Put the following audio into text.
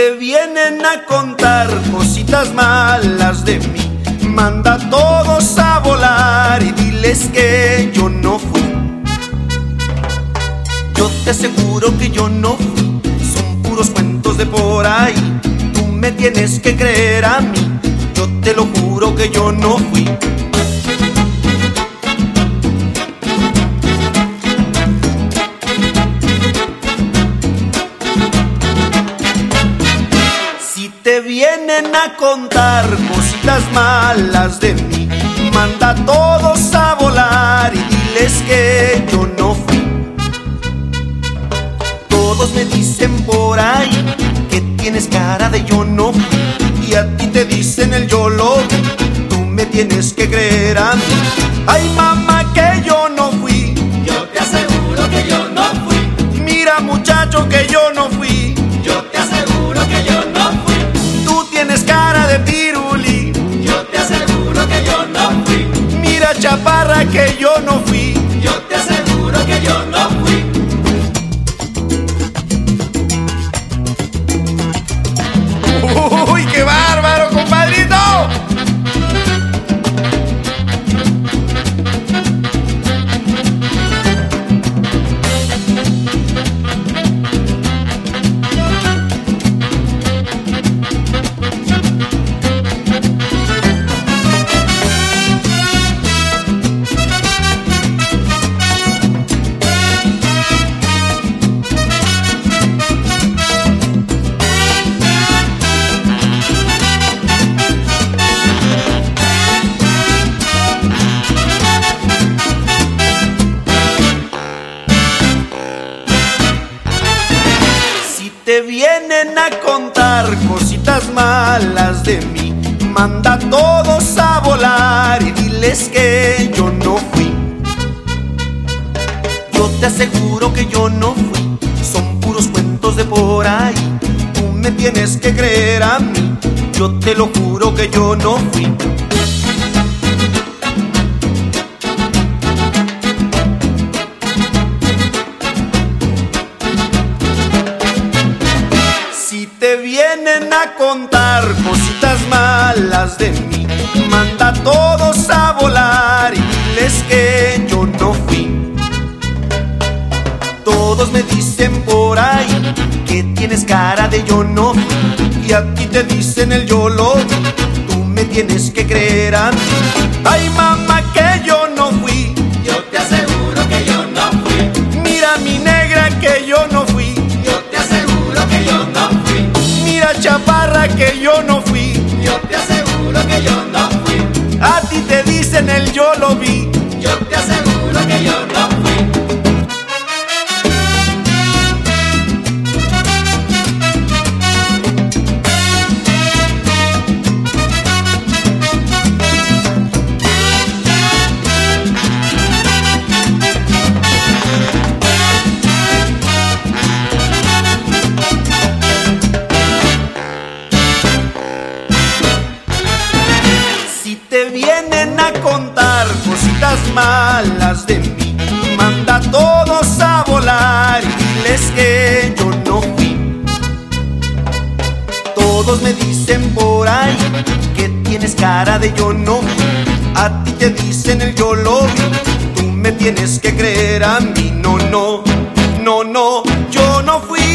te vienen a contar cositas malas de mí, manda a todos a volar y diles que yo no fui. Yo te aseguro que yo no fui, son puros cuentos de por ahí. Tú me tienes que creer a mí, yo te lo juro que yo no fui. Si te vienen a contar cositas malas de mí, manda a todos a volar y diles que yo no fui. Todos me dicen por ahí que tienes cara de yo no fui, y a ti te dicen el yo lo vi. Tú me tienes que creer a mí. Ay, mamá, que yo no fui. Yo te aseguro que yo no fui. Mira, muchacho, que yo no fui. Yo te aseguro que yo no fui. Tú tienes cara de piruli. Yo te aseguro que yo no fui. Mira, chaparra, que yo no fui. Yo te aseguro que yo no fui. ¡Uy, qué bárbaro, compadrito! Te vienen a contar cositas malas de mí, manda a todos a volar y diles que yo no fui. Yo te aseguro que yo no fui, son puros cuentos de por ahí. Tú me tienes que creer a mí, yo te lo juro que yo no fui. Si te vienen a contar cositas malas de mí, manda a todos a volar y diles que yo no fui. Todos me dicen por ahí que tienes cara de yo no fui, y a ti te dicen el yo lo vi. Tú me tienes que creer a mí. Ay, mamá, que yo no fui. Yo te aseguro que yo no fui. Mira, mi negra, que yo no fui. Yo te aseguro que yo no fui. Mira, chaparra, que yo no fui. Yo te aseguro que yo no fui. A ti te dicen el yo lo vi. Yo te aseguro que yo no fui. Si te vienen a contar cositas malas de mí, manda a todos a volar y diles que yo no fui. Todos me dicen por ahí que tienes cara de yo no fui, a ti te dicen el yo lo vi. Tú me tienes que creer a mí. No, no, no, no, yo no fui.